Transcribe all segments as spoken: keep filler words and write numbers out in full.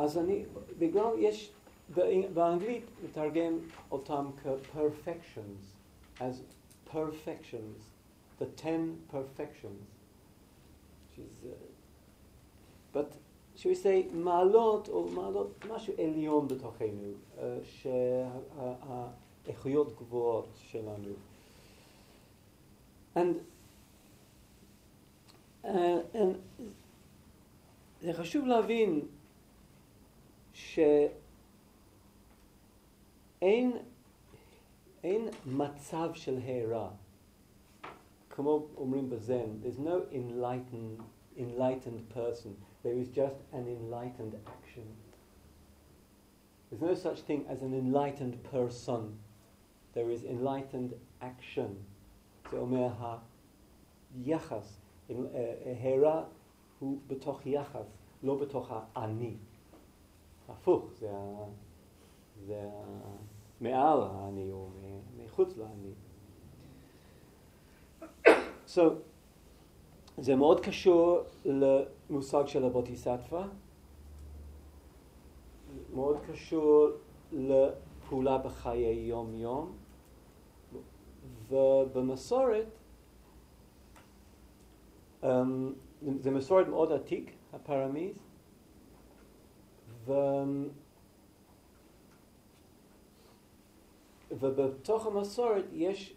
אז אני, בגלל יש, באנגלית מתרגם אותם כ-perfections, as perfections, the ten perfections. She's, uh, but should we say מעלות או מעלות, משהו עליון בתוכנו, uh, שהאיכויות גבוהות שלנו. And, uh, and זה חשוב להבין שאין אין מצב של הערה. כמו אומרים בזן, there's no enlightened, enlightened person. There is just an enlightened action. There's no such thing as an enlightened person. There is enlightened action. זה אומר היחס, הערה הוא בתוך יחס, לא בתוך האני. הפוך, זה, זה מעל האני או מחוץ לאני. So, זה מאוד קשור למושג של הבודהיסטווה, מאוד קשור לפעולה בחיי יום-יום, ובמסורת, um, זה מסורת מאוד עתיק, הפרמיז, ו... ובתוך המסורת יש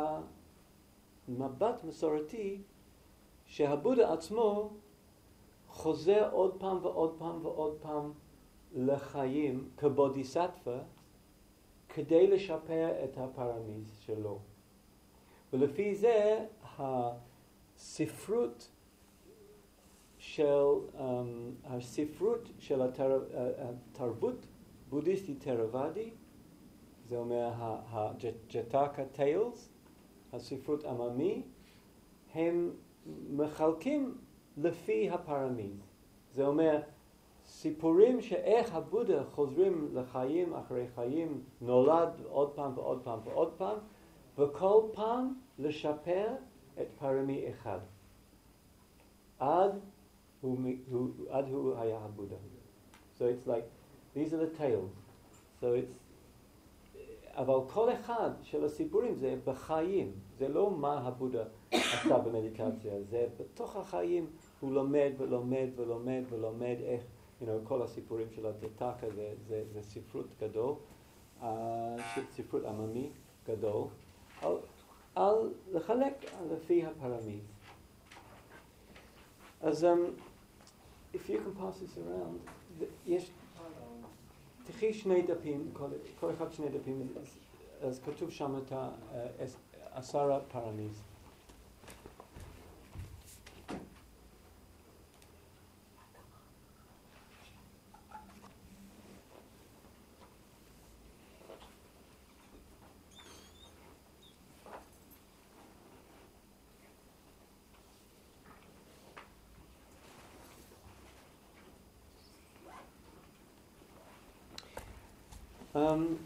המבט מסורתי שהבודה עצמו חוזר עוד פעם ועוד פעם ועוד פעם לחיים כבודהיסטווה כדי לשפר את הפרמיז שלו. ולפי זה הספרות של um, הספרות של התר, התרבות בודהיסטית תרוואדי, זה אומר הג'טקה טיילס, הספרות עממי, הם מחלקים לפי הפרמיז. זה אומר סיפורים שאיך הבודה חוזרים לחיים אחרי חיים, נולד עוד פעם ועוד פעם ועוד פעם, וכל פעם לשפר את פרמי אחד. עד הוא, הוא, עד הוא היה הבודה. So it's like, these are the tales. So it's, אבל כל אחד של הסיפורים זה בחיים. זה לא מה הבודה עשה במדיטציה. זה בתוך החיים הוא לומד ולומד ולומד ולומד איך, you know, כל הסיפורים של הג'טקה זה, זה, זה ספרות גדול, uh, ספרות עממי גדול, על, על לחלק לפי הפרמיז. אז, um, if you can pass this around, יש, תחי שני דפים, כל, כל אחד שני דפים, אז, אז כתוב שם את עשרה פרמיז. Um,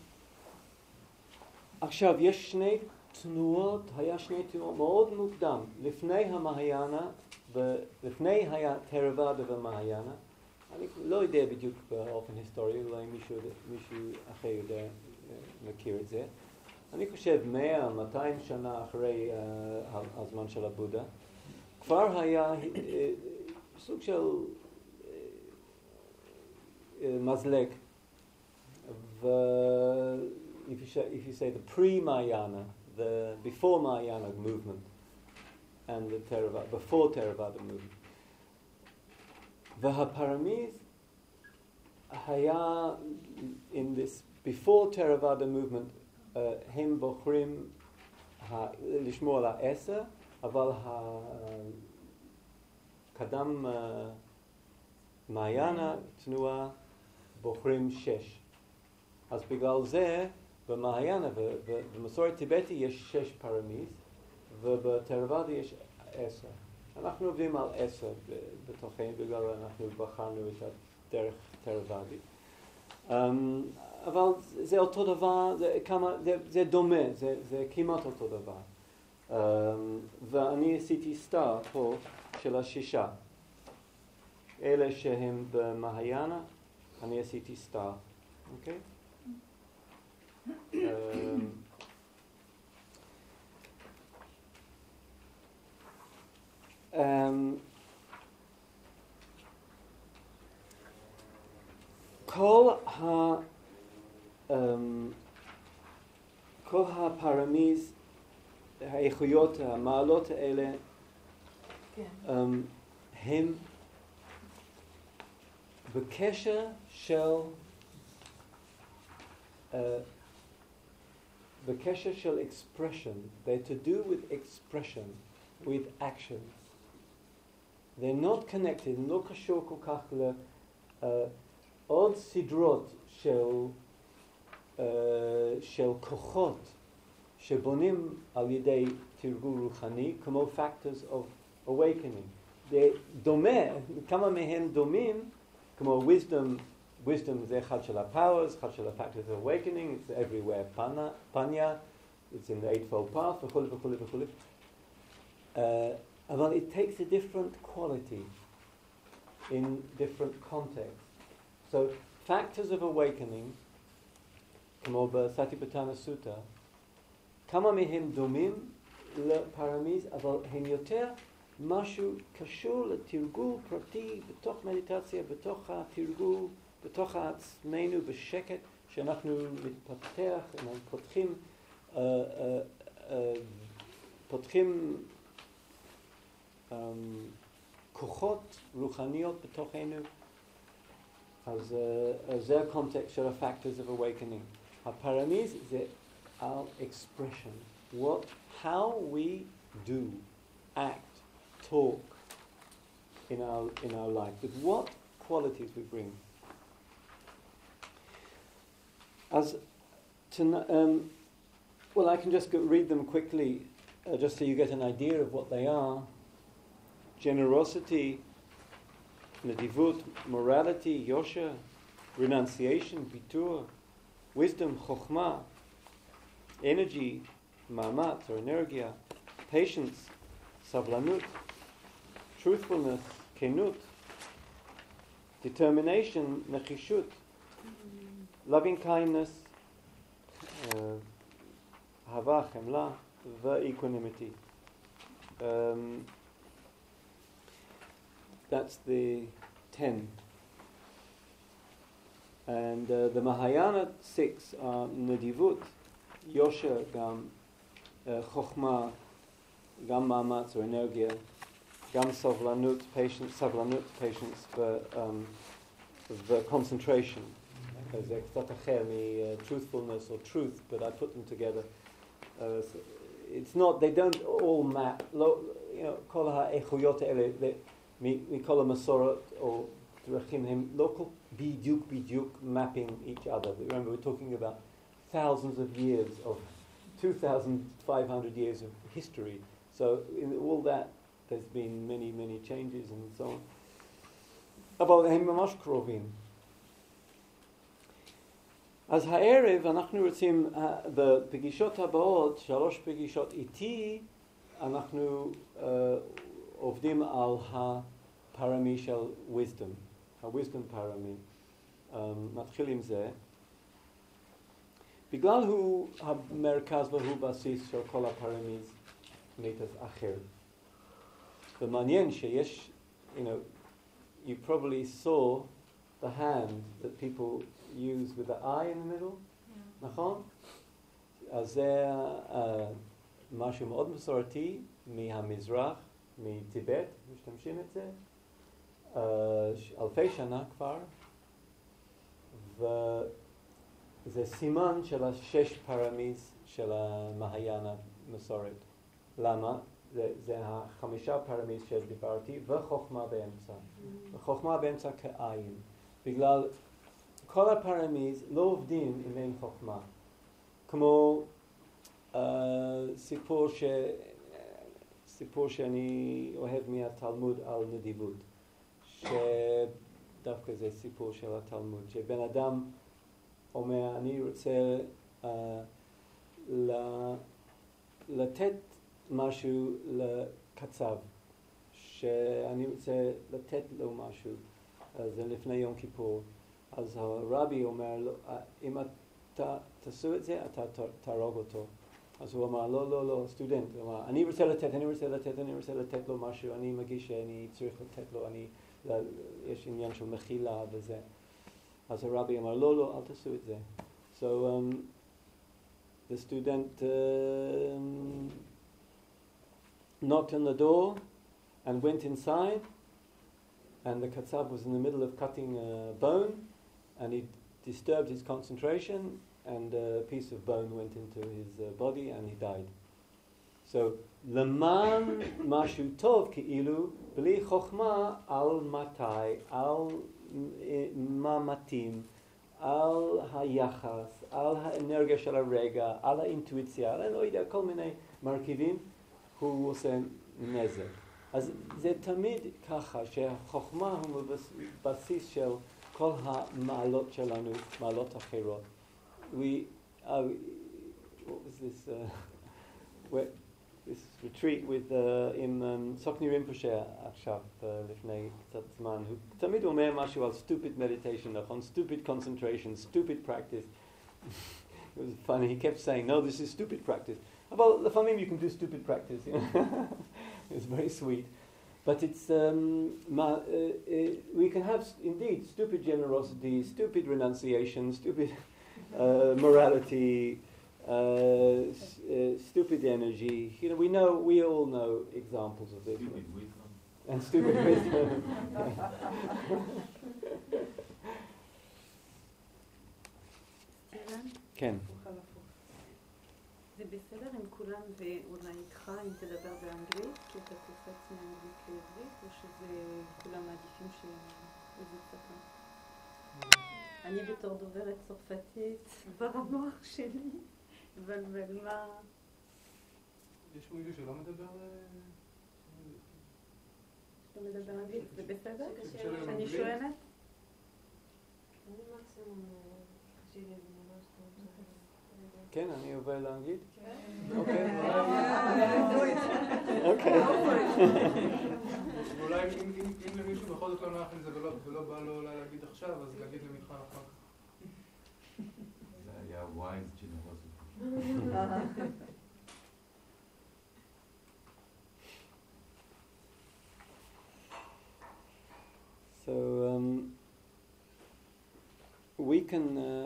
עכשיו, יש שני תנועות, היה שני תנועות מאוד מוקדם, לפני המהיאנה, לפני התרוואדה ומהיאנה. אני לא יודע בדיוק באופן היסטורי, אולי מישהו, מישהו אחר יודע, מכיר את זה. אני חושב מאה, מאתיים שנה אחרי uh, הזמן של הבודה, כבר היה uh, סוג של uh, מזלג. The, if you say, if you say the pre-Mahayana, the before Mahayana movement, and the Theravada, before Theravada movement, והפרמיז היה in this before Theravada movement, uh, הם בוחרים לשמור על העשר, אבל הקדם מהיאנה תנועה בוחרים שש. אז בגלל זה, במהיאנה ובמסורת טיבטי יש שש פרמיז, ובתרוואדה יש עשר. אנחנו עובדים על עשר בתוכנו, בגלל אנחנו בחרנו את הדרך תרוואדית. Um, אבל זה אותו דבר, זה, כמה, זה, זה דומה, זה, זה כמעט אותו דבר. Um, ואני עשיתי סטאר פה של השישה. אלה שהם במהיאנה, אני עשיתי סטאר, אוקיי? אמ, אמ, כל ה... אמ, כל הפרמיז, האיכויות, המעלות האלה, כן. אמ, הם בקשר של, uh, בקשר של expression. They're to do with expression, with action. They're not connected, לא קשור כל כך לעוד סדרות של, uh, של כוחות שבונים על ידי תרגול רוחני, כמו factors of awakening. זה דומה, כמה מהם דומים, כמו wisdom, wisdom זה אחד של ה-powers, אחד של ה-factors of awakening, it's everywhere, panya, it's in the eightfold path, וכו' וכו' וכו'. Uh, אבל it takes a different quality in different contexts. So factors of awakening, כמו בסטיפטאנה סוטה, כמה מהם דומים לפרמיז, אבל הם יותר משהו קשור לתרגול פרטי, בתוך מדיטציה, בתוך התרגול, בתוך עצמנו בשקט, שאנחנו מתפתח, אנחנו פותחים, uh, uh, uh, פותחים um, כוחות רוחניות בתוכנו. אז uh, זה הקונטקסט של ה-factors of awakening. הפרמיז זה our expression, what, how we do, act, talk in our in our life, with what qualities we bring. As to, um, well, I can just go read them quickly, uh, just so you get an idea of what they are. Generosity, nedivut, morality, yosha, renunciation, bitur, wisdom, chokhmah, energy, maamatz or energia, patience, savlanut, truthfulness, kenut, determination, nechishut, loving kindness, uh, hava, chemla, equanimity. Um, that's the ten. And uh, the Mahayana six are nedivut, yosha, gam, uh, chokhmah, gam maamatz or energia, gam savlanut, patience, savlanut, patience, the, um, the concentration. As uh, truthfulness or truth, but I put them together. Uh, so it's not, they don't all map, lo, you know, kol ha'echuyot ele, we call them masorot or drachim, him local bidyuk bidyuk mapping each other. But remember, we're talking about thousands of years of two thousand five hundred years of history. So in all that, there's been many, many changes and so on. About הם ממש קרובים. אז הערב אנחנו רוצים, בפגישות הבאות, שלוש פגישות איתי, אנחנו uh, עובדים על הפרמי של wisdom, ה-wisdom פרמי. Um, נתחיל עם זה. בגלל הוא המרכז והוא בסיס של כל הפרמיז, מיתוס אחר. ומעניין שיש, you know, you probably saw the hand that people use with the eye in the middle, נכון? אז זה משהו מאוד מסורתי מהמזרח, מטיבט, משתמשים את זה, אלפי שנה כבר, וזה סימן של השש פרמיז של המהיאנה מסורת. למה? זה, זה החמישה פרמיז שדיברתי, וחוכמה באמצע. וחוכמה באמצע כעין. בגלל כל הפרמיז לא עובדים אם אין חוכמה. כמו uh, סיפור, ש, סיפור שאני אוהב מהתלמוד על נדיבות. שדווקא זה סיפור של התלמוד. שבן אדם אומר, אני רוצה uh, ל- לתת משהו לקצב. שאני רוצה לתת לו משהו. אז זה לפני יום כיפור. אז הרבי אומר לו, אם אתה תעשו את זה, אתה תהרוג אותו. אז הוא אמר, לא, לא, לא, סטודנט. הוא אמר, אני רוצה לתת, אני רוצה לתת, אני רוצה לתת לו משהו, אני מרגיש שאני צריך לתת לו, אני, יש עניין של מחילה וזה. אז הרבי אמר, לא, לא, אל תעשו את זה. So um, the student um, knocked on the door and went inside, and the Katzab was in the middle of cutting a bone, and he disturbed his concentration, and a piece of bone went into his uh, body, and he died. So, leman mashu tov ki'ilu bli chokhma al matai, al ma matim, על היחס, על האנרגיה של הרגע, על האינטואיציה, אני לא יודע, כל מיני מרכיבים, הוא עושה נזק. אז זה תמיד ככה, שהחוכמה הוא בסיס של כל המעלות שלנו, מעלות אחרות. We, uh, what was this, uh, where, this retreat with, uh, עם um, סוכני רימפושה עכשיו, uh, לפני קצת זמן, הוא תמיד אומר משהו על stupid meditation, נכון? Stupid concentration, stupid practice. It was funny, he kept saying, no, this is stupid practice. אבל לפעמים you can do stupid practice. You know? It's very sweet. But it's, um, ma, uh, uh, we can have, indeed, stupid generosity, stupid renunciation, stupid uh, morality, Uh, s- uh, stupid energy. You know, we know, we all know examples of this. Stupid wisdom. And stupid wisdom. כן. זה בסדר עם כולם ואולי איתך אם תדבר באנגלית, כי אתה קופץ מאנגלית לעברית, או שזה כולם מעדיפים שזה שפה? אני בתור דוברת צרפתית, כבר המוח שלי. אבל מה... יש מישהו שלא מדבר... שלא מדבר אנגלית, זה בסדר? שאני שואלת? אני מקסימום קשה לי ממש טוב. כן, אני עובר לאנגלית? כן. אוקיי. אוקיי. ואולי אם למישהו בכל זאת לא נוח עם זה ולא בא לו אולי להגיד עכשיו, אז להגיד למתחן אחר כך. זה היה ווייז ג'נרוסי. So um, we can uh,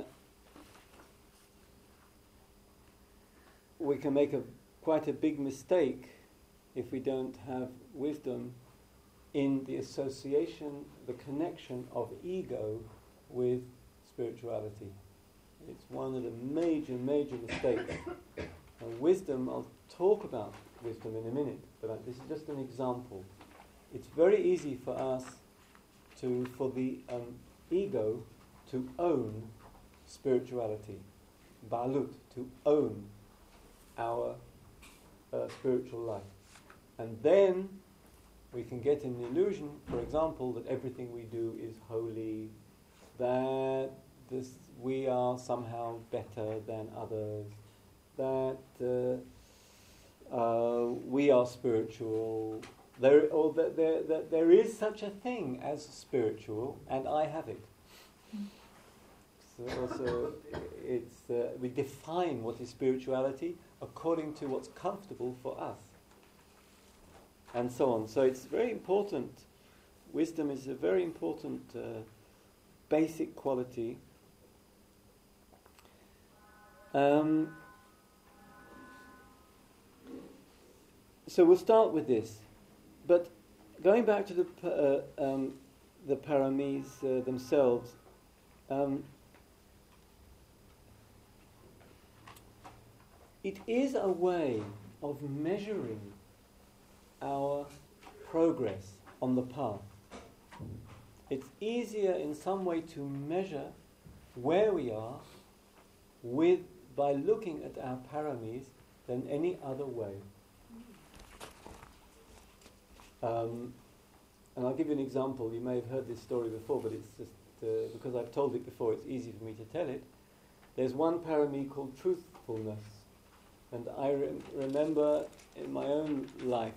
we can make a quite a big mistake if we don't have wisdom in the association, the connection of ego with spirituality. It's one of the major, major mistakes. And wisdom, I'll talk about wisdom in a minute, but uh, this is just an example. It's very easy for us to, for the um, ego to own spirituality, balut, to own our uh, spiritual life. And then we can get an illusion, for example, that everything we do is holy, that this, we are somehow better than others, that uh, uh, we are spiritual, there, or that there, that there is such a thing as spiritual, and I have it. So also, it's uh, we define what is spirituality according to what's comfortable for us, and so on. So it's very important. Wisdom is a very important uh, basic quality. Um, so we'll start with this, but going back to the uh, um, the paramis uh, themselves. Um, It is a way of measuring our progress on the path. It's easier in some way to measure where we are with by looking at our paramis than any other way. Um, and I'll give you an example. You may have heard this story before, but it's just uh, because I've told it before, it's easy for me to tell it. There's one parami called truthfulness. And I re- remember in my own life,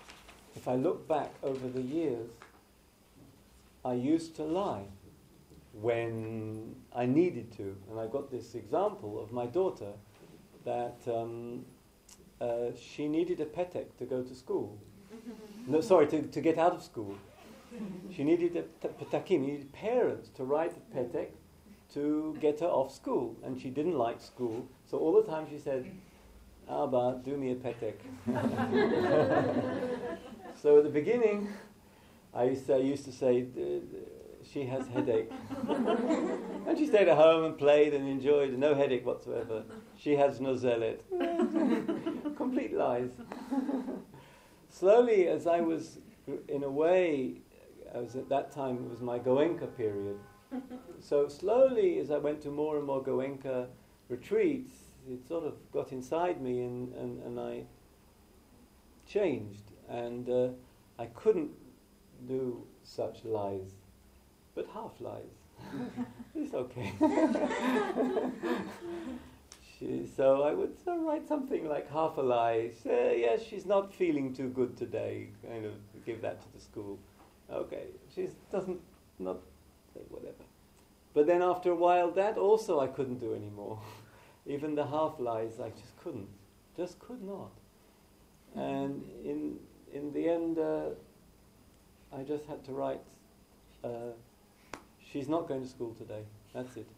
if I look back over the years, I used to lie. when I needed to. And I got this example of my daughter that um, uh, she needed a petek to go to school. No, sorry, to, to get out of school. She needed a t- petakim, needed parents to write a petek to get her off school. And she didn't like school, so all the time she said, Abba, do me a petek. So at the beginning, I used to, I used to say, she has headache. And she stayed at home and played and enjoyed, no headache whatsoever. She has nozelet. Complete lies. Slowly, as I was, in a way, I was at that time, it was my Goenka period. So slowly, as I went to more and more Goenka retreats, it sort of got inside me, and, and, and I changed. And uh, I couldn't do such lies, but half lies. It's okay. she, so I would uh, write something like half a lie. Say, yes, she's not feeling too good today. Kind of give that to the school. Okay, she doesn't, not, whatever. But then after a while, that also I couldn't do anymore. Even the half lies, I just couldn't, just could not. And in in the end, uh, I just had to write, uh, she's not going to school today. That's it.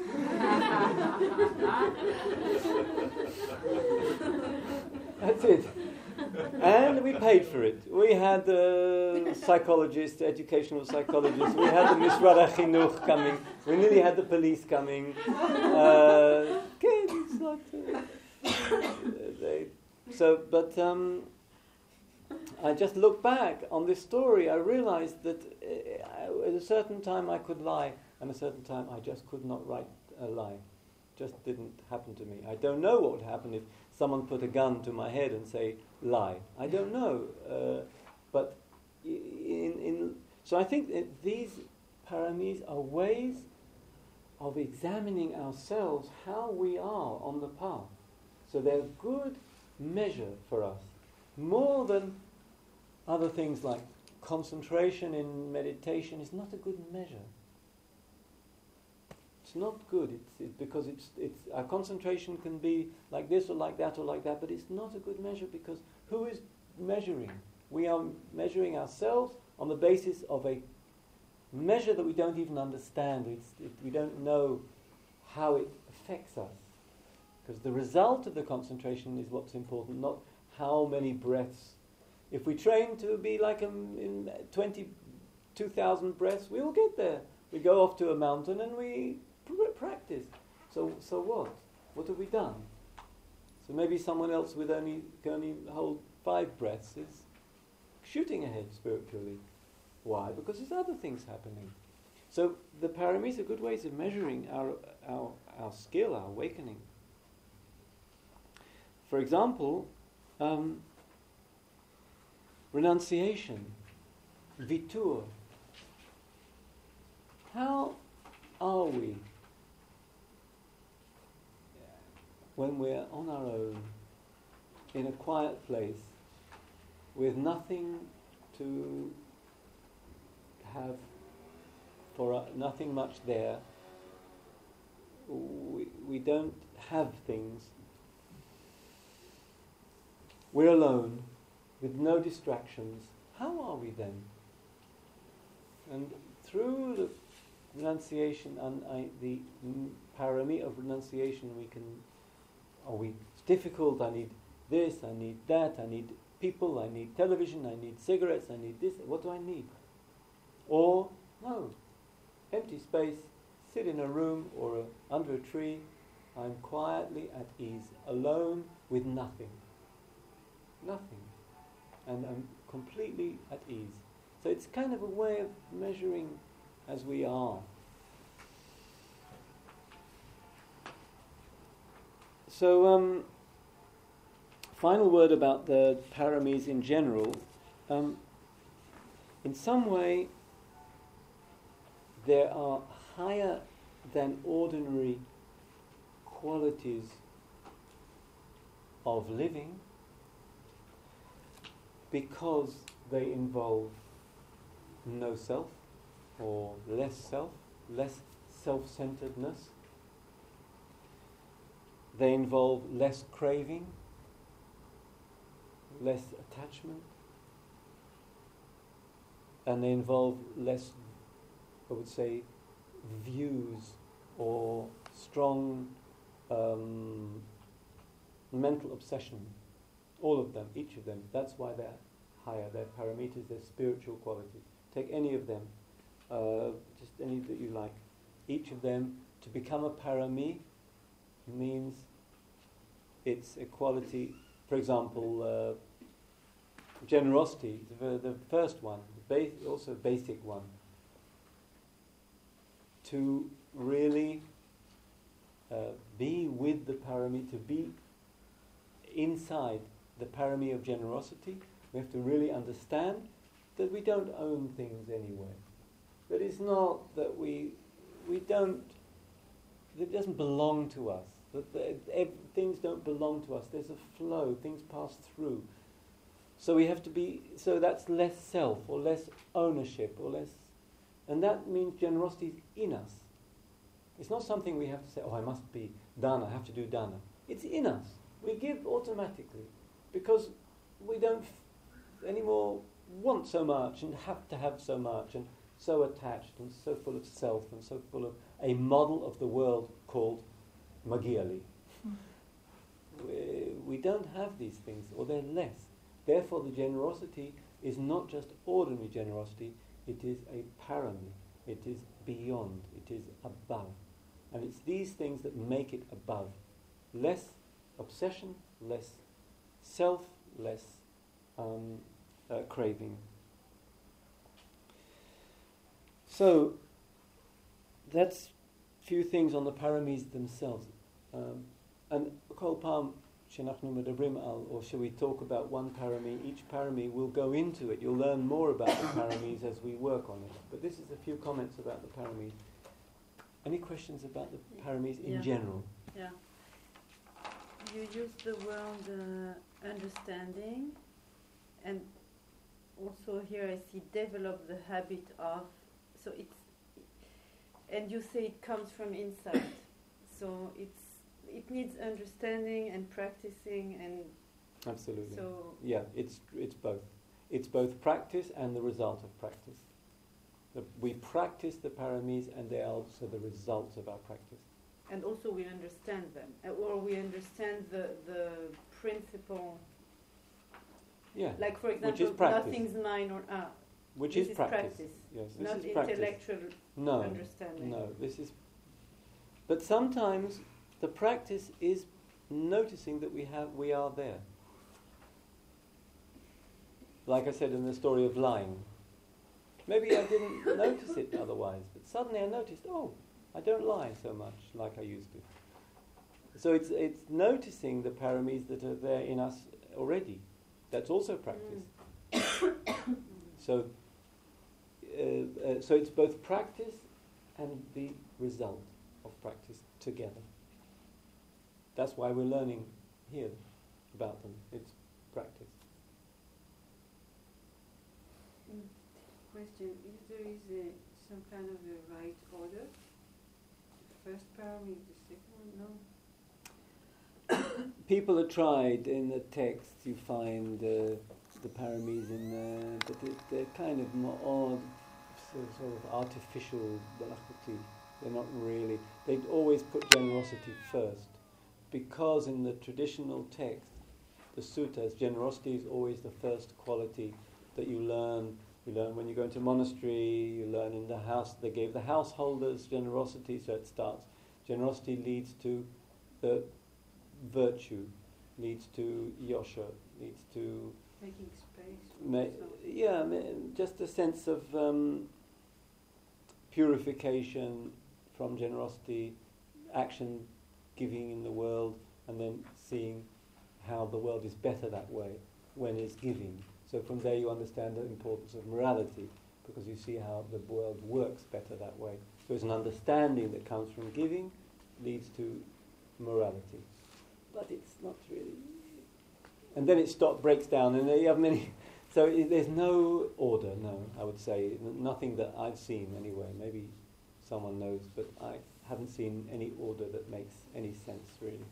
That's it. And we paid for it. We had the psychologist, the educational psychologist. We had the Mishrad HaChinuch coming. We nearly had the police coming. Uh, okay, it's not, uh, they, so, but um, I just look back on this story. I realized that uh, at a certain time I could lie, and at a certain time I just could not write a lie. Just didn't happen to me. I don't know what would happen if someone put a gun to my head and say, lie. I don't know. Uh, but in, in so I think that these paramis are ways of examining ourselves, how we are on the path. So they're good measure for us, more than other things like concentration in meditation is not a good measure. It's not good. It's, it's because it's it's our concentration can be like this or like that or like that, but it's not a good measure because who is measuring? We are measuring ourselves on the basis of a measure that we don't even understand. It's, it, we don't know how it affects us. Because the result of the concentration is what's important, not how many breaths. If we train to be like um, in twenty-two thousand breaths, we will get there. We go off to a mountain and we pr- practice. So, so what? What have we done? So maybe someone else with only can only hold five breaths is shooting ahead spiritually. Why? Because there's other things happening. So the paramis are good ways of measuring our our our skill, our awakening. For example, um, renunciation, vitur. How are we when we're on our own, in a quiet place, with nothing to have, for uh, nothing much there? We, we don't have things. We're alone, with no distractions. How are we then? And through the renunciation and I, the mm, parami of renunciation, we can. Are we? It's difficult. I need this. I need that. I need people. I need television. I need cigarettes. I need this. What do I need? Or no, empty space. Sit in a room or a, under a tree. I'm quietly at ease, alone with nothing. Nothing. And I'm completely at ease. So it's kind of a way of measuring as we are. So, um, final word about the paramis in general. Um, in some way, there are higher than ordinary qualities of living, because they involve no self, or less self, less self-centeredness. They involve less craving, less attachment, and they involve less, I would say, views or strong um, mental obsession. All of them, each of them. That's why they're higher. They're paramitas, they're spiritual qualities. Take any of them, uh, just any that you like. Each of them, to become a parami means it's a quality. For example, uh, generosity, the, the first one, the bas- also basic one. To really uh, be with the parami, to be inside the parami of generosity, we have to really understand that we don't own things anyway. That it's not that we we don't, that it doesn't belong to us. That the, ev- things don't belong to us. There's a flow, things pass through. So we have to be, so that's less self or less ownership or less, and that means generosity is in us. It's not something we have to say, oh, I must be dana, I have to do dana. It's in us. We give automatically because we don't f- anymore want so much and have to have so much and so attached and so full of self and so full of a model of the world called Magiali. Mm. We, we don't have these things, or they're less. Therefore, the generosity is not just ordinary generosity, it is a parami, it is beyond, it is above. And it's these things that make it above. Less obsession, less self, less um, uh, craving. So, that's few things on the paramis themselves. Um, and kol pam shenachnu medabrim al, or shall we talk about one parami? Each parami will go into it. You'll learn more about the paramis as we work on it. But this is a few comments about the paramis. Any questions about the paramis in yeah. general? Yeah. You use the word uh, understanding, and also here I see develop the habit of. So it's, and you say it comes from inside. So it's it needs understanding and practicing and. Absolutely. So yeah, it's it's both. It's both practice and the result of practice. The, we practice the paramis, and they are also the results of our practice. And also we understand them, uh, or we understand the the principle. Yeah. Like for Which is example, practice. nothing's mine or ah. Which this is, is practice. practice. Yes, this Not is practice. intellectual no, understanding. No, this is. But sometimes the practice is noticing that we have we are there. Like I said in the story of lying. Maybe I didn't notice it otherwise, but suddenly I noticed, oh, I don't lie so much like I used to. So it's it's noticing the paramis that are there in us already. That's also practice. Mm. so uh, uh, so it's both practice and the result of practice together. That's why we're learning here about them. It's practice. Question: if there is a, some kind of a right order, the first parami, the second one, no? People have tried in the text. You find uh, the paramis in there, but it, they're kind of more odd, sort of, sort of artificial. They're not really. They always put generosity first, because in the traditional text, the suttas, generosity is always the first quality that you learn. You learn when you go into a monastery, you learn in the house. They gave the householders generosity, so it starts. Generosity leads to the virtue, leads to yosha, leads to... Making space. Ma- yeah, ma- just a sense of um, purification from generosity, action giving in the world, and then seeing how the world is better that way when it's giving. So from there you understand the importance of morality, because you see how the world works better that way. So it's an understanding that comes from giving, leads to morality. But it's not really... And then it stop, breaks down, and you have many... So I there's no order, no, I would say. N- nothing that I've seen anyway. Maybe someone knows, but I haven't seen any order that makes any sense really.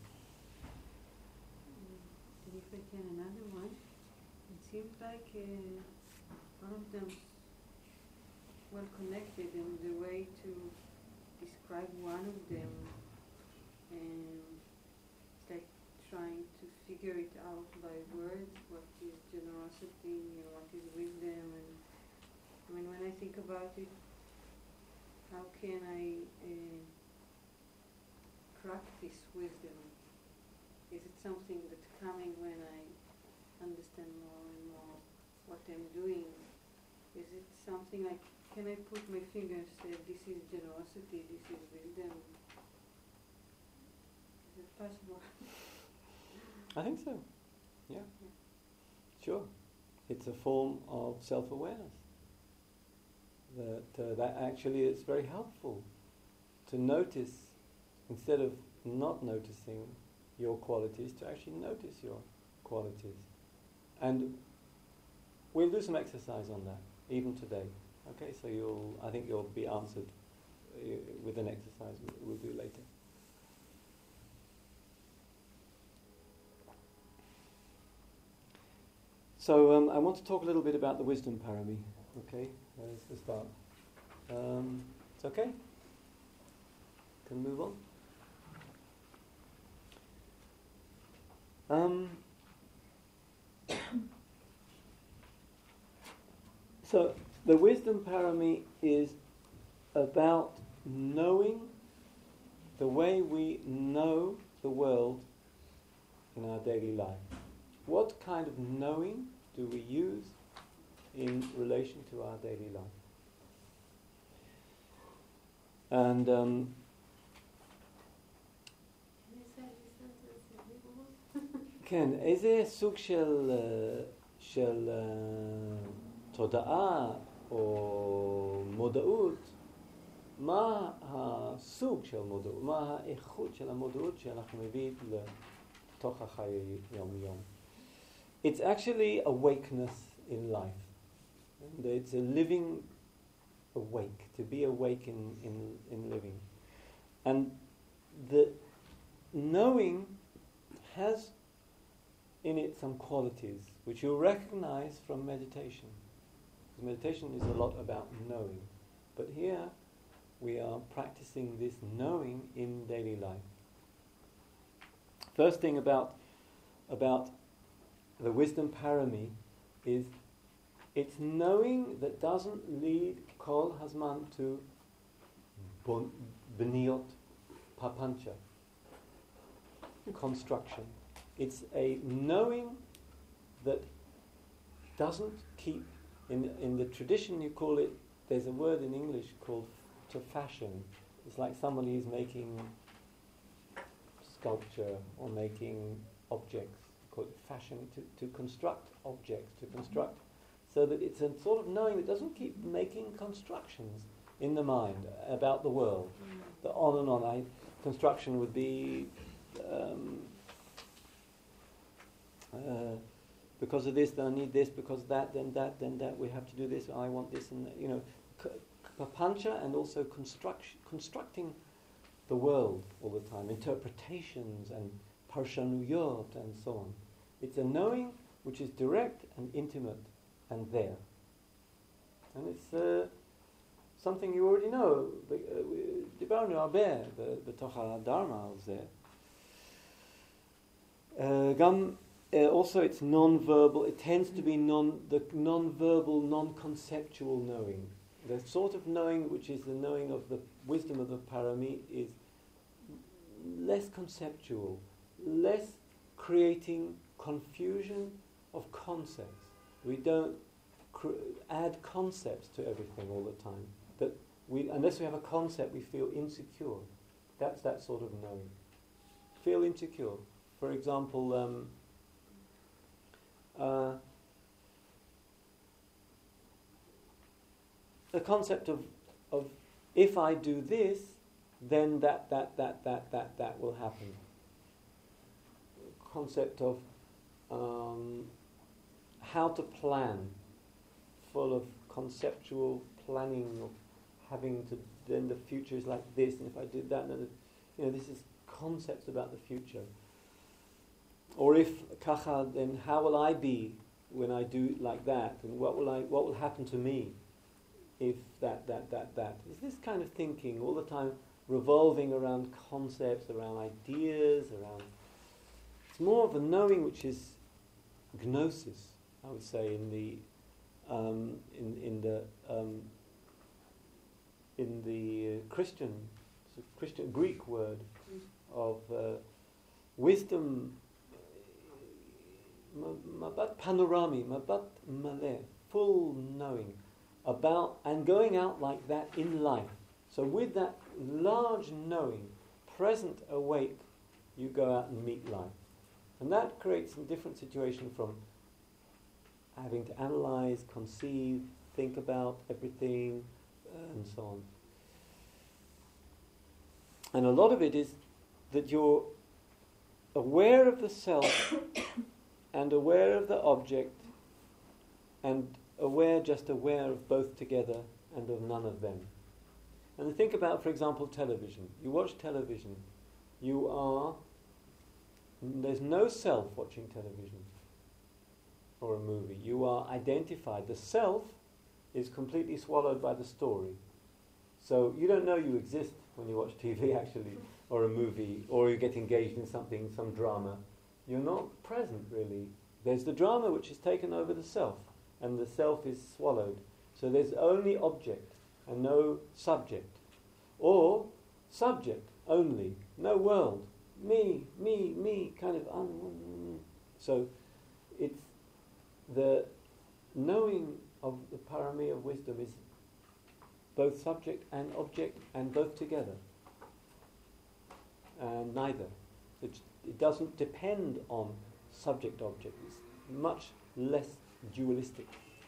And if I can, another one. It seems like uh, all of them well connected, and the way to describe one of them, and it's like trying to figure it out by words. What is generosity and what is wisdom? And I mean, when I think about it, how can I uh, practice wisdom? Is it something that's coming when I understand more and more what I'm doing? Is it something like, can I put my finger and say, this is generosity, this is wisdom? Is it possible? I think so. Yeah. yeah. Sure. It's a form of self-awareness. That uh, that actually is very helpful to notice, instead of not noticing your qualities, to actually notice your qualities. And we'll do some exercise on that, even today. Okay, so you'll, I think you'll be answered uh, with an exercise we'll do later. So um, I want to talk a little bit about the wisdom parami. Okay, there's the start. Um, it's okay? Can move on? Um, so the wisdom parami is about knowing the way we know the world in our daily life. What kind of knowing do we use in relation to our daily life? And um, כן, איזה סוג של, של תודעה או מודעות, מה הסוג של מודעות, מה האיכות של המודעות שאנחנו מביאים לתוך החיי יום-יום? It's actually awakeness in life. And it's a living awake, to be awake in, in, in living. And the knowing has in it some qualities which you'll recognize from meditation. Because meditation is a lot about knowing. But here we are practicing this knowing in daily life. First thing about about the wisdom parami is it's knowing that doesn't lead kol hazman to b'niyot papancha, construction. It's a knowing that doesn't keep, in in the tradition you call it, there's a word in English called to fashion. It's like somebody is making sculpture or making objects, called fashion, to, to construct objects, to construct, so that it's a sort of knowing that doesn't keep making constructions in the mind about the world. Mm. The on and on. I, construction would be um, uh, because of this, then I need this, because that, then that, then that, we have to do this, I want this, and that, you know, papancha, and also construction, constructing the world all the time, interpretations and parshanuyot and so on. It's a knowing which is direct and intimate and there. And it's uh, something you already know. דיברנו הרבה בתוך הדharma הזה. גם Uh, also, it's non-verbal. It tends to be non the non-verbal, non-conceptual knowing. The sort of knowing which is the knowing of the wisdom of the parami is less conceptual, less creating confusion of concepts. We don't cr- add concepts to everything all the time. That we, unless we have a concept, we feel insecure. That's that sort of knowing. Feel insecure. For example. Um, Uh, the concept of, of if I do this, then that, that, that, that, that, that will happen. Concept of um, how to plan, full of conceptual planning of having to, then the future is like this, and if I did that, then, you know, this is concepts about the future. Or if kacha, then how will I be when I do it like that, and what will I, what will happen to me if that, that, that, that. It's this kind of thinking all the time revolving around concepts, around ideas, around... It's more of a knowing which is gnosis, I would say, in the um, in in the um, in the uh, Christian, it's a Christian Greek word of uh, wisdom. Mabat panorami, mabat maleh, full knowing about and going out like that in life. So with that large knowing, present, awake, you go out and meet life. And that creates a different situation from having to analyze, conceive, think about everything, uh, and so on. And a lot of it is that you're aware of the self and aware of the object and aware, just aware of both together and of none of them. And think about, for example, television. You watch television, you are... There's no self watching television or a movie. You are identified. The self is completely swallowed by the story. So you don't know you exist when you watch T V, actually, or a movie, or you get engaged in something, some drama. You're not present, really. There's the drama which has taken over the self, and the self is swallowed. So there's only object and no subject. Or subject only, no world. Me, me, me, kind of... Un- so it's the knowing of the parami of wisdom is both subject and object and both together. And neither. It, it doesn't depend on subject-object. It's much less dualistic.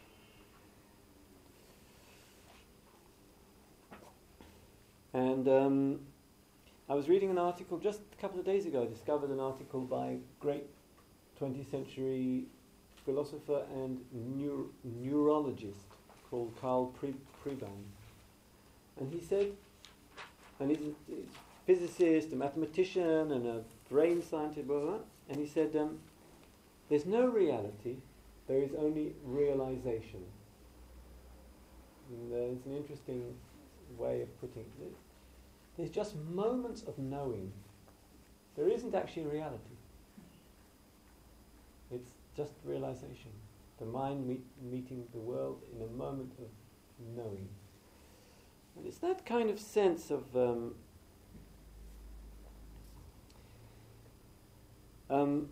And um, I was reading an article just a couple of days ago. I discovered an article by a great twentieth century philosopher and neur- neurologist called Carl Pre- Preben. And he said, and he's a, he's a physicist, a mathematician, and a brain scientist, blah, blah, blah. And he said, um, there's no reality, there is only realization. And uh, it's an interesting way of putting it. There's just moments of knowing. There isn't actually reality. It's just realization. The mind meet, meeting the world in a moment of knowing. And it's that kind of sense of um, um,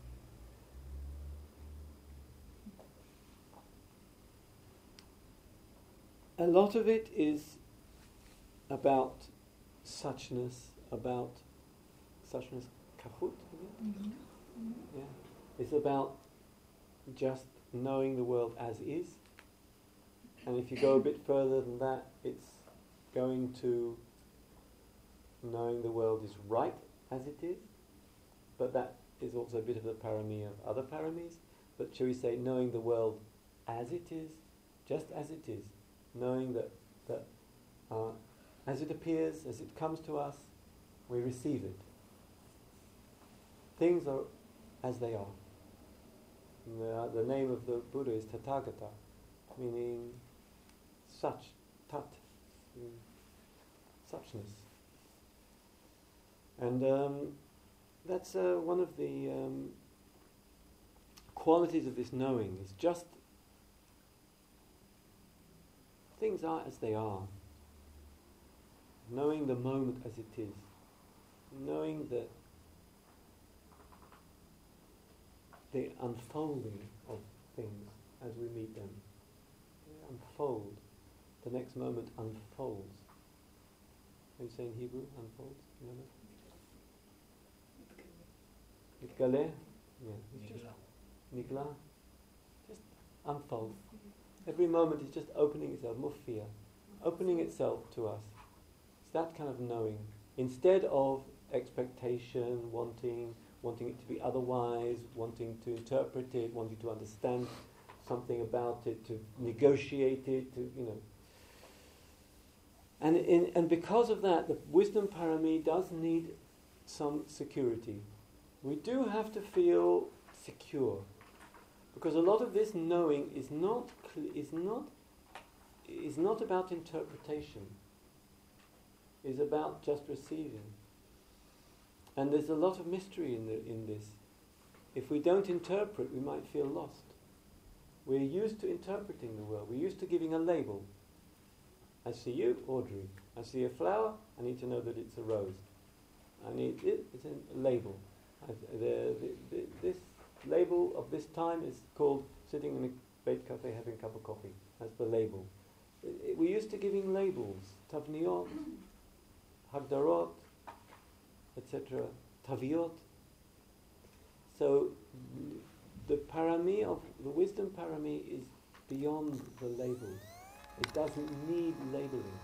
a lot of it is about suchness, about suchness, kahut, is it? Mm-hmm. Mm-hmm. Yeah. It's about just knowing the world as is. And if you go a bit further than that, it's going to knowing the world is right as it is. But that is also a bit of the parami of other paramis. But shall we say knowing the world as it is, just as it is. Knowing that, that uh, as it appears, as it comes to us, we receive it. Things are as they are. The, the name of the Buddha is Tathagata, meaning such, tat, suchness. And um, that's uh, one of the um, qualities of this knowing, is just things are as they are. Knowing the moment as it is. Knowing that the unfolding of things as we meet them. They unfold. The next moment unfolds. How do you say in Hebrew, unfolds? You know that? Itgale? Yeah. It's just Nigla. Just unfolds. Every moment is just opening itself, mufia, opening itself to us. It's that kind of knowing. Instead of expectation, wanting, wanting it to be otherwise, wanting to interpret it, wanting to understand something about it, to negotiate it, to, you know. And, in, and because of that, the wisdom parami does need some security. We do have to feel secure, because a lot of this knowing is not cl- is not is not about interpretation. Is about just receiving. And there's a lot of mystery in the, in this. If we don't interpret, we might feel lost. We're used to interpreting the world. We're used to giving a label. I see you, Audrey. I see a flower. I need to know that it's a rose. I need it. It's a label. I, the, the, the, this label of this time is called sitting in a Beit Cafe having a cup of coffee. That's the label. It, it, we're used to giving labels. Tavniot, Hagdarot, et cetera. Taviot. So the parami of the wisdom parami is beyond the labels. It doesn't need labeling.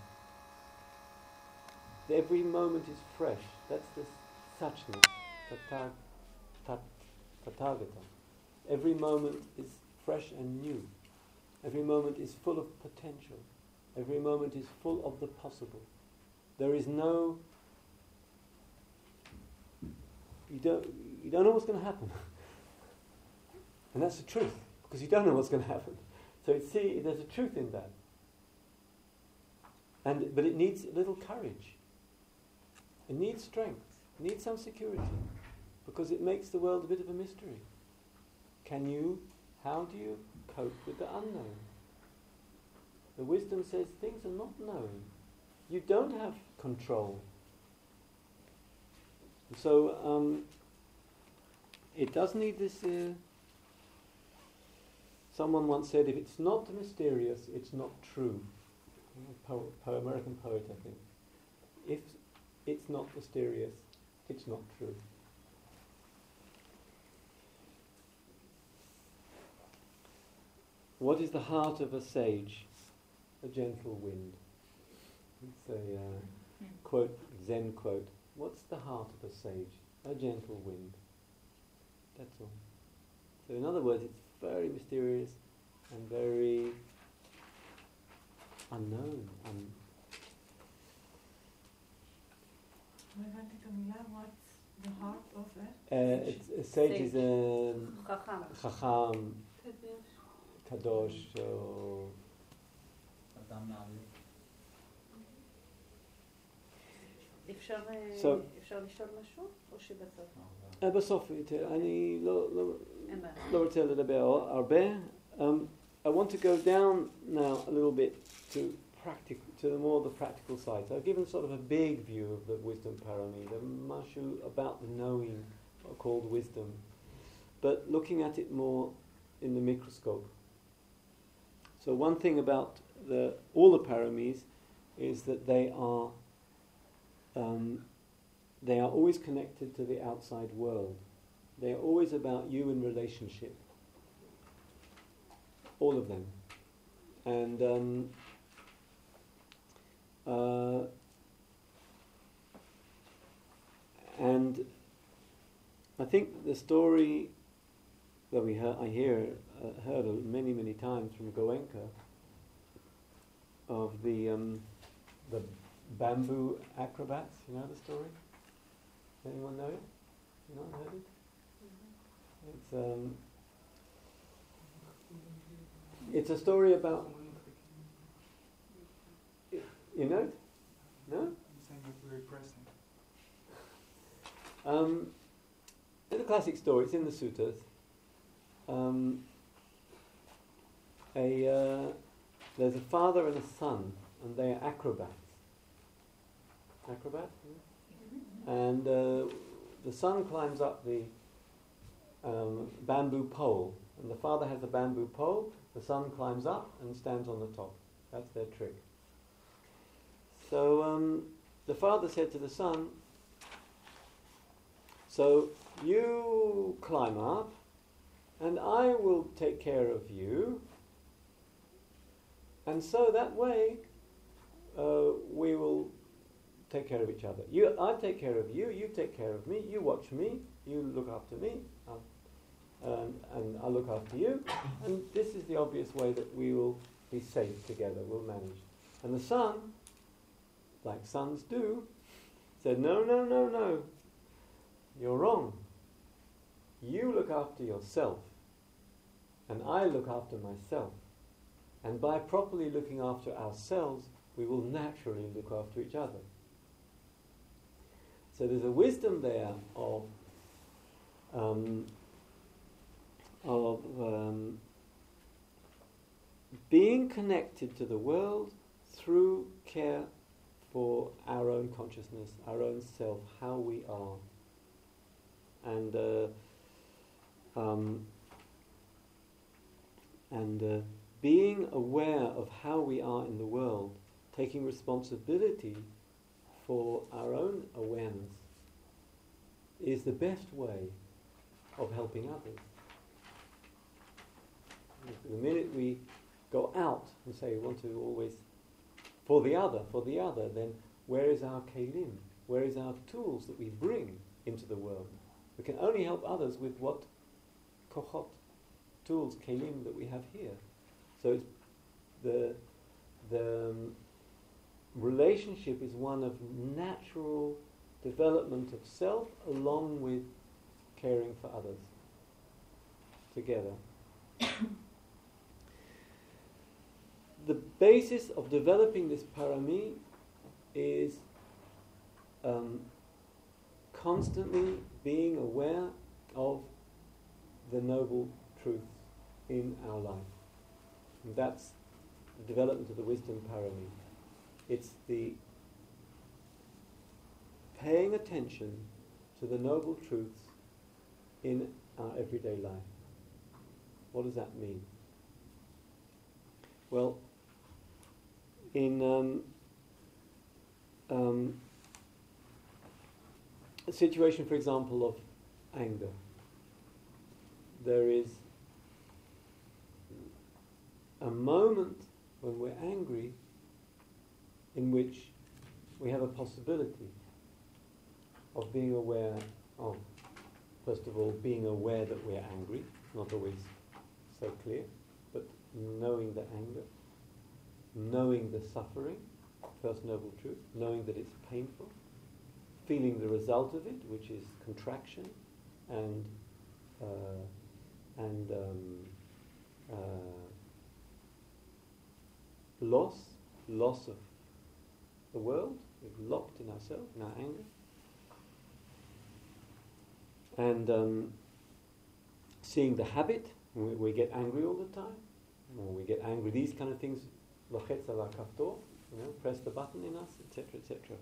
Every moment is fresh. That's the suchness, tathag, tat, tathagata. Every moment is fresh and new. Every moment is full of potential. Every moment is full of the possible. There is no. You don't. You don't know what's going to happen, and that's the truth, because you don't know what's going to happen. So it's, see, there's a truth in that. And but it needs a little courage. It needs strength. It needs some security, because it makes the world a bit of a mystery. Can you? How do you cope with the unknown? The wisdom says things are not known. You don't have control. So um, it does need this. Uh, someone once said, "If it's not mysterious, it's not true." Po- po- American poet, I think. If it's not mysterious, it's not true. What is the heart of a sage? A gentle wind. It's a uh, quote, Zen quote. What's the heart of a sage? A gentle wind. That's all. So in other words, it's very mysterious and very unknown. Um, לא הבנתי את המילה, what's the heart of it? uh, it's, a sage, Sage. is a חכם. chacham, kadosh, or אפשר, So- אפשר לשאול משהו? או שבסוף? uh, בסוף, אני לא, לא, אין בעיה. לא רוצה לדבר הרבה. Um, I want to go down now a little bit to practical, to the more the practical side. So I've given sort of a big view of the wisdom parami, the mashu about the knowing called wisdom, but looking at it more in the microscope. So one thing about the all the paramis is that they are um, they are always connected to the outside world. They are always about you in relationship. All of them. And um, uh, and I think the story that we heard, I hear uh, heard many many times from Goenka of the um, the bamboo acrobats. You know the story? Anyone know it? You not heard it? It's um, it's a story about. You know it? No? Saying it's very pressing. Um, it's a classic story. It's in the suttas. Um, a uh, there's a father and a son, and they are acrobats. Acrobat, yeah? And uh, the son climbs up the um, bamboo pole, and the father has a bamboo pole. The son climbs up and stands on the top. That's their trick. So um, the father said to the son, "So you climb up, and I will take care of you, and so that way uh, we will take care of each other. You, I take care of you, you take care of me, you watch me, you look after me, um, and, and I look after you, and this is the obvious way that we will be safe together, we'll manage." And the son like sons do, said, no, no, no, no, you're wrong. You look after yourself, and I look after myself. And by properly looking after ourselves, we will naturally look after each other. So there's a wisdom there of um, of um, being connected to the world through care for our own consciousness, our own self, how we are. And uh, um, and uh, being aware of how we are in the world, taking responsibility for our own awareness, is the best way of helping others. The minute we go out and say we want to always for the other, for the other, then where is our kelim? Where is our tools that we bring into the world? We can only help others with what kochot, tools, kelim that we have here. So it's the the um, relationship is one of natural development of self along with caring for others together. The basis of developing this parami is um, constantly being aware of the noble truths in our life. And that's the development of the wisdom parami. It's the paying attention to the noble truths in our everyday life. What does that mean? Well, in um, um, a situation, for example, of anger, there is a moment when we're angry in which we have a possibility of being aware of, first of all, being aware that we're angry, not always so clear, but knowing the anger, knowing the suffering, first noble truth, knowing that it's painful, feeling the result of it, which is contraction and uh, and um, uh, loss, loss of the world. We're locked in ourselves, in our anger, and um, seeing the habit. We, we get angry all the time. Or we get angry. These kind of things, lochetz ala kaftor, you know, press the button in us, et cetera, et cetera.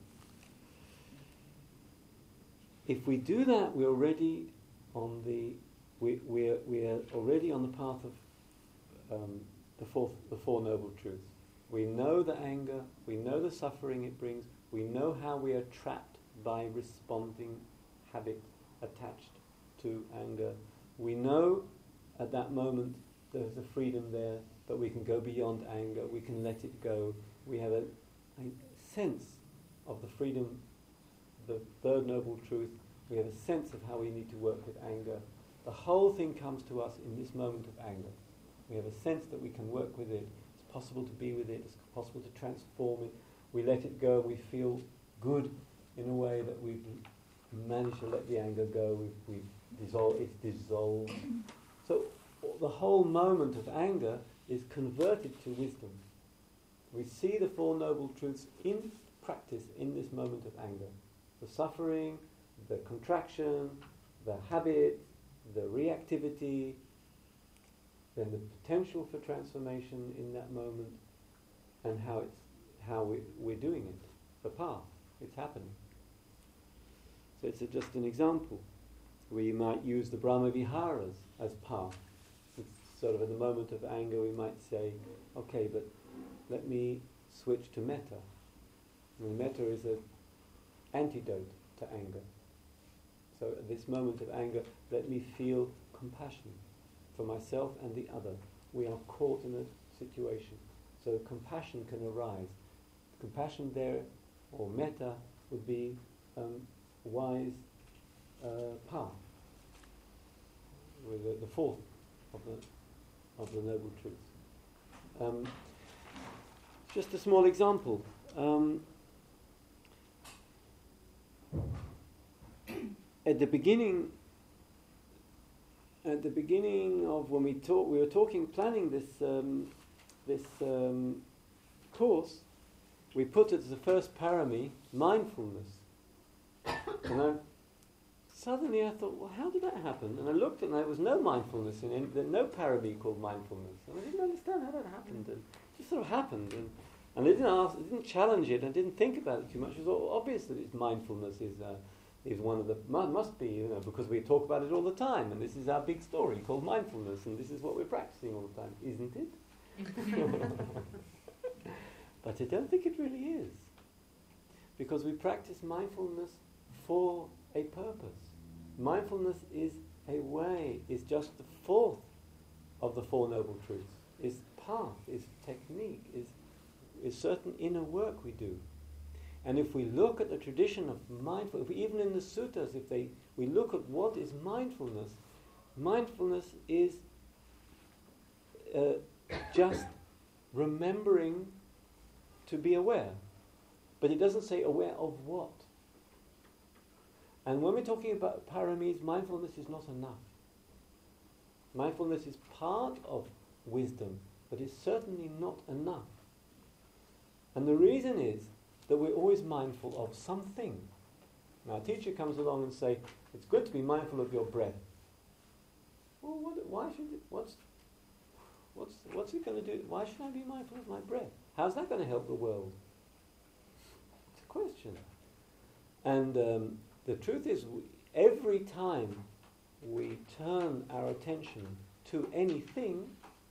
If we do that, we're already on the we we're we're already on the path of um, the fourth the four noble truths. We know the anger, we know the suffering it brings, we know how we are trapped by responding habit attached to anger. We know at that moment there's a freedom there, that we can go beyond anger, we can let it go. We have a, a sense of the freedom, the third noble truth. We have a sense of how we need to work with anger. The whole thing comes to us in this moment of anger. We have a sense that we can work with it. It's possible to be with it. It's possible to transform it. We let it go. We feel good in a way that we've managed to let the anger go. We've, we've dissolved. It's dissolved. So the whole moment of anger is converted to wisdom. We see the Four Noble Truths in practice in this moment of anger. The suffering, the contraction, the habit, the reactivity, then the potential for transformation in that moment, and how it's how we, we're doing it, the path, it's happening. So it's a, just an example. We might use the Brahma Viharas as path. It's sort of in the moment of anger we might say, okay, but let me switch to metta. I mean, metta is an antidote to anger. So at this moment of anger, let me feel compassion for myself and the other. We are caught in a situation. So compassion can arise. Compassion there, or metta, would be um, wise uh, path, with the, the fourth of the of the noble truths. Um, just a small example. Um, at the beginning, at the beginning of when we talk, we were talking, planning this um, this um, course, we put it as the first parami, mindfulness. And I, suddenly I thought, well, how did that happen? And I looked and there was no mindfulness in it, no parami called mindfulness. And I didn't understand how that happened. And it just sort of happened. And, and I didn't ask, I didn't challenge it, I didn't think about it too much. It was obvious that it's mindfulness is uh, is one of the, must be, you know, because we talk about it all the time. And this is our big story called mindfulness. And this is what we're practicing all the time, isn't it? But I don't think it really is. Because we practice mindfulness for a purpose. Mindfulness is a way, is just the fourth of the Four Noble Truths. Is path, is technique, is, is certain inner work we do. And if we look at the tradition of mindfulness, even in the suttas, if they we look at what is mindfulness, mindfulness is uh, just remembering to be aware. But it doesn't say aware of what. And when we're talking about paramis, mindfulness is not enough. Mindfulness is part of wisdom, but it's certainly not enough. And the reason is that we're always mindful of something. Now a teacher comes along and say, it's good to be mindful of your breath. Well, what, why should it, what's, what's, what's it going to do? Why should I be mindful of my breath? How's that going to help the world? It's a question. And um, the truth is, we, every time we turn our attention to anything,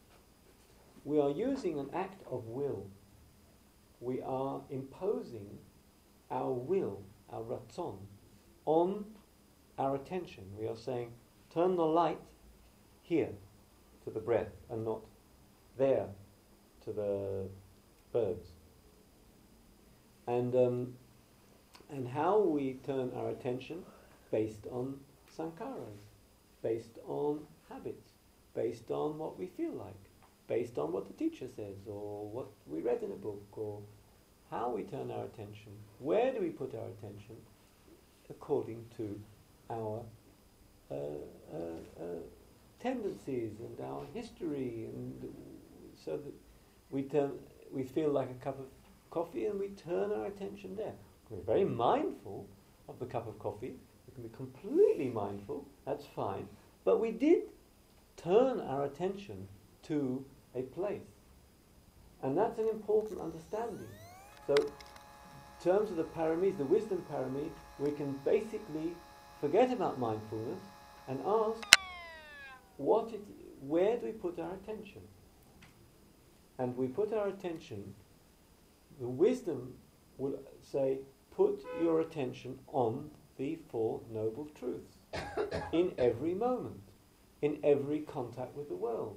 we are using an act of will. We are imposing our will, our ratzon, on our attention. We are saying, turn the light here to the breath and not there to the birds. And um, and how we turn our attention based on sankharas, based on habits, based on what we feel like, based on what the teacher says, or what we read in a book, or how we turn our attention. Where do we put our attention? According to our uh, uh, uh, tendencies and our history, and so that we turn, we feel like a cup of coffee, and we turn our attention there. We're very mindful of the cup of coffee. We can be completely mindful. That's fine. But we did turn our attention to a place. And that's an important understanding. So, in terms of the paramis, the wisdom parami, we can basically forget about mindfulness and ask, what it, where do we put our attention? And we put our attention, the wisdom will say, put your attention on the Four Noble Truths in every moment, in every contact with the world.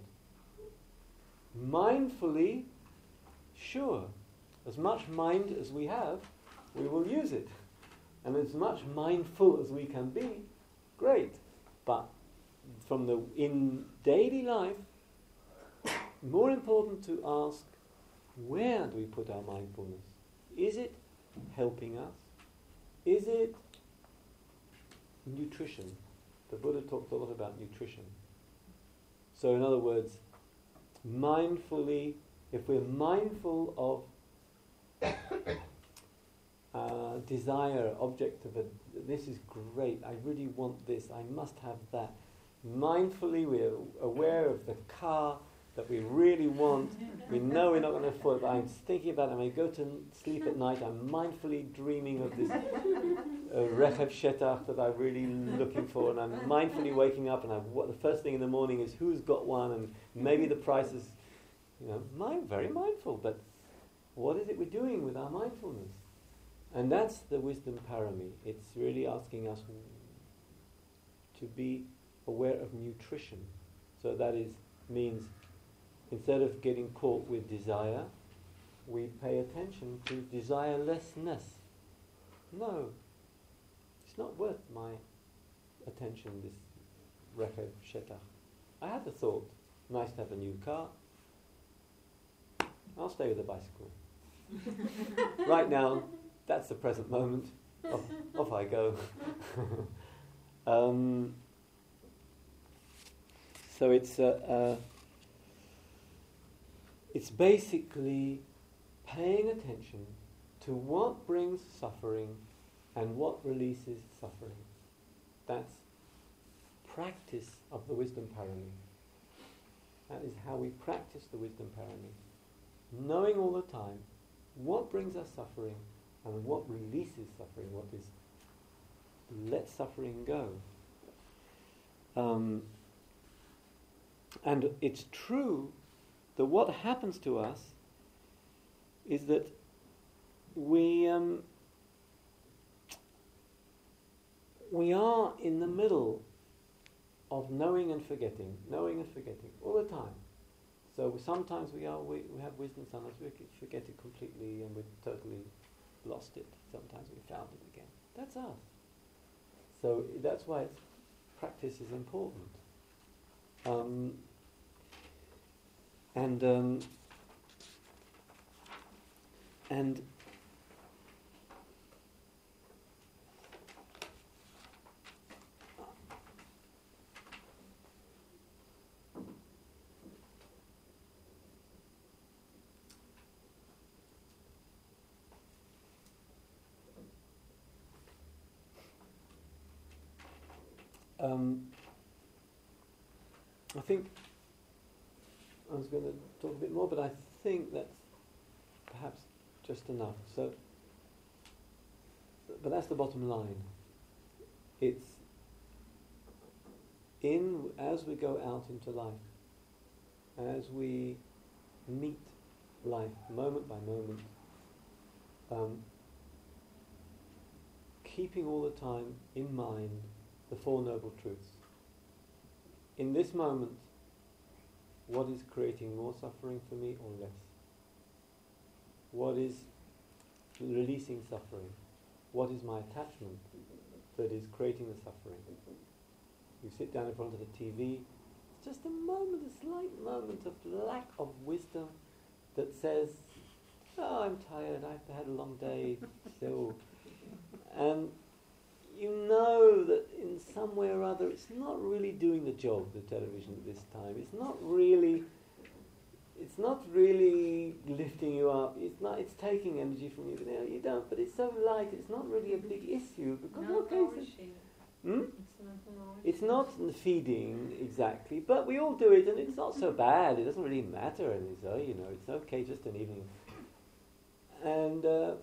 Mindfully, sure, as much mind as we have, we will use it. And as much mindful as we can be, great. But from the in daily life, more important to ask, where do we put our mindfulness? Is it helping us? Is it nutrition? The Buddha talked a lot about nutrition. So in other words, mindfully, if we're mindful of uh, desire, object of a, this is great, I really want this, I must have that. Mindfully, we're aware of the car that we really want. We know we're not going to afford it, but I'm thinking about it. When I go to sleep at night, I'm mindfully dreaming of this uh, rechev shetach that I'm really looking for, and I'm mindfully waking up, and I, what, the first thing in the morning is who's got one, and maybe the price is, you know, mind, very mindful, but what is it we're doing with our mindfulness? And that's the wisdom parami. It's really asking us to be aware of nutrition. So that is means instead of getting caught with desire, we pay attention to desirelessness. No, it's not worth my attention, this rechev shetach. I had the thought, nice to have a new car. I'll stay with the bicycle. Right now, that's the present moment. Off, off I go. Um, so it's uh, uh, it's basically paying attention to what brings suffering and what releases suffering. That's practice of the wisdom parami. That is how we practice the wisdom parami. Knowing all the time what brings us suffering and what releases suffering, what is let suffering go. Um, and it's true that what happens to us is that we um, we are in the middle of knowing and forgetting, knowing and forgetting all the time. So sometimes we are we, we have wisdom, sometimes we forget it completely and we've totally lost it. Sometimes we found it again. That's us. So that's why it's, practice is important. Um, and um, and Um, I think I was going to talk a bit more, but I think that's perhaps just enough. So, but that's the bottom line. It's in as we go out into life, as we meet life moment by moment, um, keeping all the time in mind the Four Noble Truths. In this moment, what is creating more suffering for me or less? What is releasing suffering? What is my attachment that is creating the suffering? You sit down in front of the T V, it's just a moment, a slight moment of lack of wisdom that says, oh, I'm tired, I've had a long day, still. And you know that in some way or other it's not really doing the job, the television at this time. It's not really it's not really lifting you up. It's not it's taking energy from you. You know, you don't, but it's so light, it's not really a big issue because Not okay, nourishing. Hmm? It's not nourishing. It's not feeding exactly, but we all do it and it's not so bad. It doesn't really matter and it's, oh, you know, it's okay, just an evening. And uh,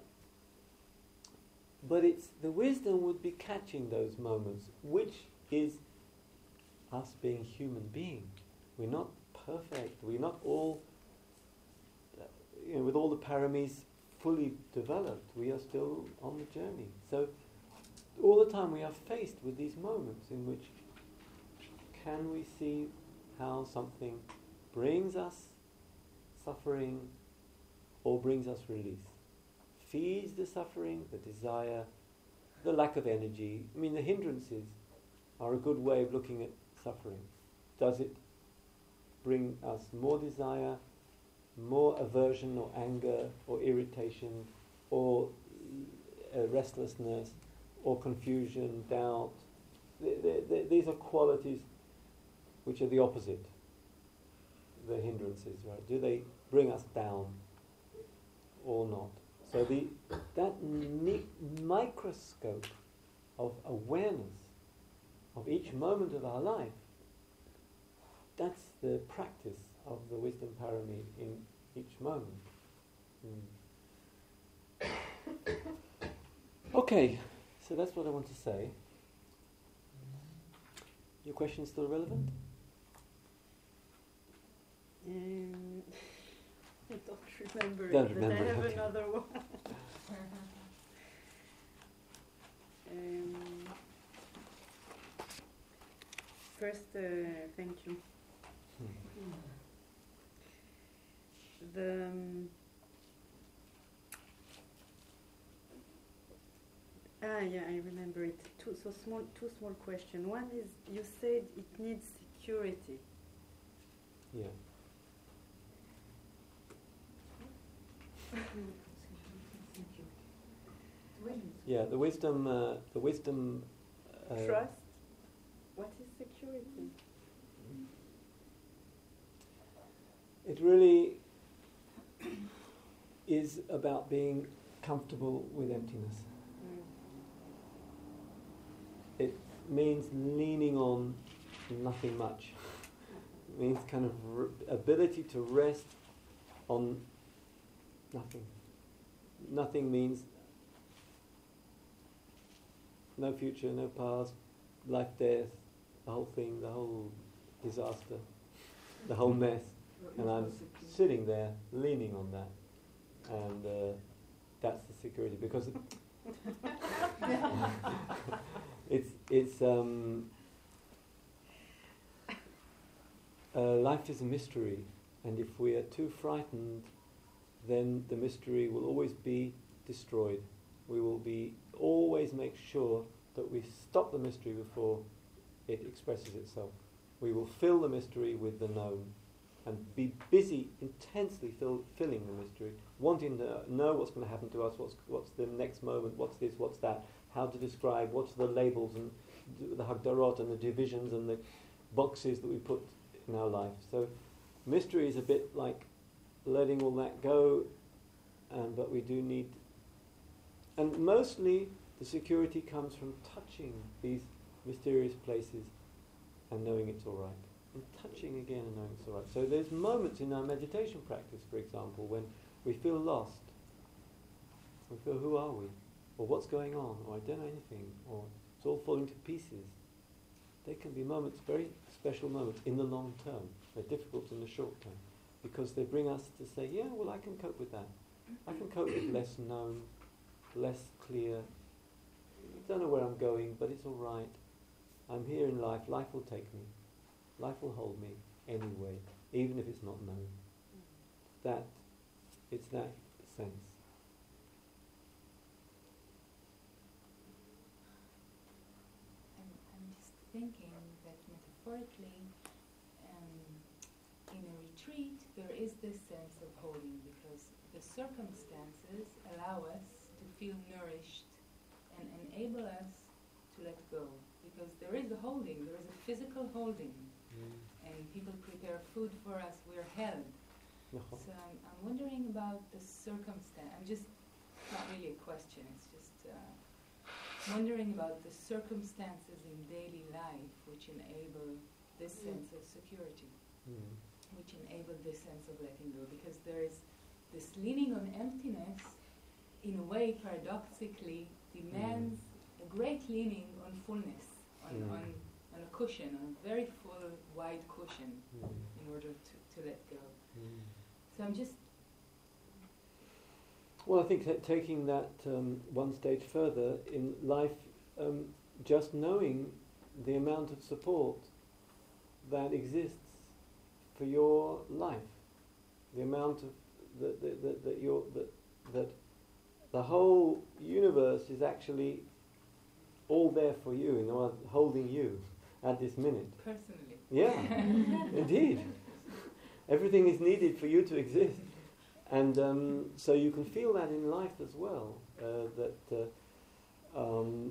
But it's the wisdom would be catching those moments, which is us being human beings. We're not perfect. We're not all, uh, you know, with all the paramis fully developed. We are still on the journey. So all the time we are faced with these moments in which can we see how something brings us suffering or brings us release. Feeds the suffering, the desire, the lack of energy. I mean, the hindrances are a good way of looking at suffering. Does it bring us more desire, more aversion or anger or irritation or uh, restlessness or confusion, doubt? The, the, the, these are qualities which are the opposite, the hindrances, right? Do they bring us down or not? So the that mi- microscope of awareness of each moment of our life, that's the practice of the wisdom parami in each moment. Mm. Okay, so that's what I want to say. Your question still relevant? Um, I don't remember Don't it, remember but I it, have okay. another one. um, first, uh, thank you. Hmm. The um, ah yeah, I remember it. Two so small, two small questions. One is you said it needs security. Yeah. Yeah, the wisdom, uh, the wisdom. Uh, Trust. security. It really is about being comfortable with emptiness. It means leaning on nothing much. It means kind of r- ability to rest on nothing. Nothing means no future, no past, life, death, the whole thing, the whole disaster, the whole mess. And I'm sitting there leaning on that. And uh, that's the security, because it it's it's um, uh, life is a mystery, and if we are too frightened, then the mystery will always be destroyed. We will be always make sure that we stop the mystery before it expresses itself. We will fill the mystery with the known, and be busy, intensely fill, filling the mystery, wanting to know what's going to happen to us, what's what's the next moment, what's this, what's that, how to describe, what's the labels and the hagdarot and the divisions and the boxes that we put in our life. So mystery is a bit like letting all that go, and but we do need, and mostly the security comes from touching these mysterious places and knowing it's all right. And touching again and knowing it's all right. So there's moments in our meditation practice, for example, when we feel lost. We feel, who are we? Or what's going on? Or I don't know anything. Or it's all falling to pieces. They can be moments, very special moments, in the long term. They're difficult in the short term, because they bring us to say, yeah, well, I can cope with that. I can cope with less known, less clear. I don't know where I'm going, but it's all right. I'm here in life. Life will take me. Life will hold me anyway, even if it's not known. That, it's that sense. I'm, I'm just thinking that metaphorically, um, in a retreat, there is this sense of holding, because the circumstances allow us to feel nourished and enable us to let go. Because there is a holding, there is a physical holding. And people prepare food for us, we're held. No. So I'm, I'm wondering about the circumstance. I'm just, not really a question, it's just uh, wondering about the circumstances in daily life which enable this mm. sense of security, mm. which enable this sense of letting go. Because there is this leaning on emptiness, in a way, paradoxically, demands mm. a great leaning on fullness, on, mm. on on a cushion, on a very full, wide cushion, mm. in order to, to let go. Mm. So I'm just... Well, I think that taking that um, one stage further in life, um, just knowing the amount of support that exists for your life, the amount of that that that, that, you're, that that the whole universe is actually all there for you, you know, holding you at this minute. Personally. Yeah, indeed. Everything is needed for you to exist. And um, so you can feel that in life as well, uh, that uh, um,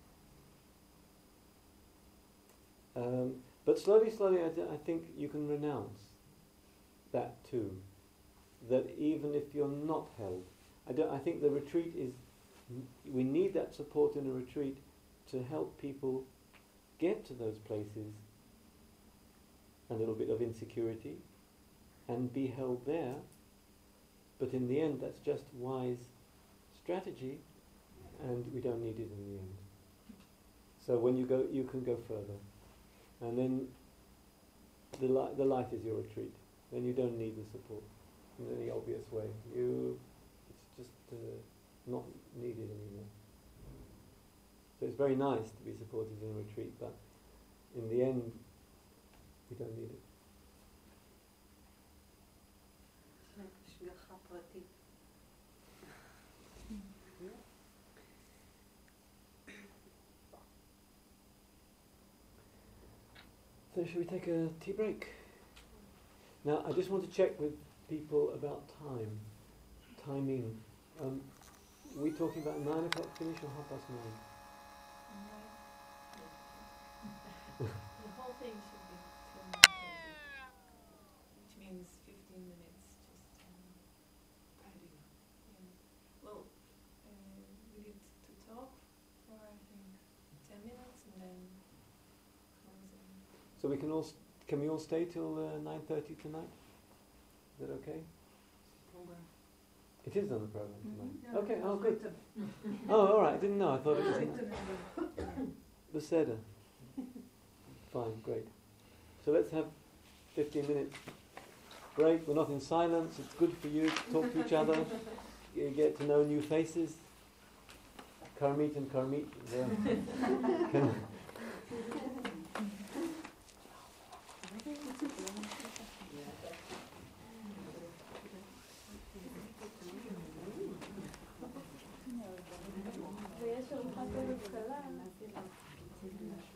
um, but slowly, slowly I, th- I think you can renounce that too, that even if you're not held, I, don't, I think the retreat is, we need that support in a retreat to help people get to those places, a little bit of insecurity, and be held there. But in the end, that's just wise strategy, and we don't need it in the end. So when you go, you can go further, and then the li- the life is your retreat. Then you don't need the support in any obvious way. You, it's just uh, not needed anymore. So it's very nice to be supported in a retreat, but in the end, we don't need it. השגחה פרטית. So should we take a tea break? Now, I just want to check with people about time, timing. Um, are we talking about nine o'clock finish or half past nine? The whole So we can all, st- can we all stay till uh, nine thirty tonight? Is that okay? It is on the program tonight. Yeah, Okay, it oh was good. written. Oh, all right. I didn't know. I thought it was Written in the Seder. Fine, great. So let's have fifteen minutes break. We're not in silence. It's good for you to talk to each other. You get to know new faces. Karmit and Karmit. Yeah. ויש ארוחת ערב קלה.